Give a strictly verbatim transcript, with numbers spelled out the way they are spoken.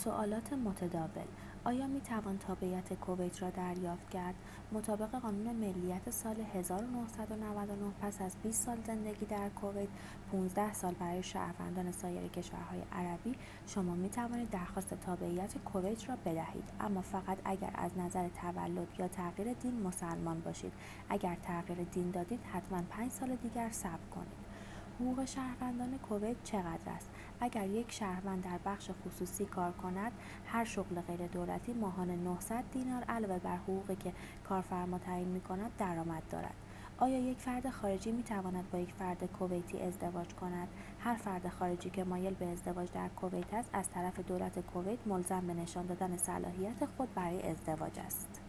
سوالات متداول: آیا می توان تابعیت کویت را دریافت کرد؟ مطابق قانون ملیت سال هزار و نهصد و نود و نه پس از بیست سال زندگی در کویت، پانزده سال برای شهروندان سایر کشورهای عربی، شما می توانید درخواست تابعیت کویت را بدهید، اما فقط اگر از نظر تولد یا تغییر دین مسلمان باشید. اگر تغییر دین دادید، حتما پنج سال دیگر صبر کنید. حقوق شهروندان کویت چقدر است؟ اگر یک شهروند در بخش خصوصی کار کند، هر شغل غیر دولتی ماهانه نهصد دینار علاوه بر حقوقی که کارفرما تعیین می‌کند درآمد دارد. آیا یک فرد خارجی می‌تواند با یک فرد کویتی ازدواج کند؟ هر فرد خارجی که مایل به ازدواج در کویت است، از طرف دولت کویت ملزم به نشان دادن صلاحیت خود برای ازدواج است.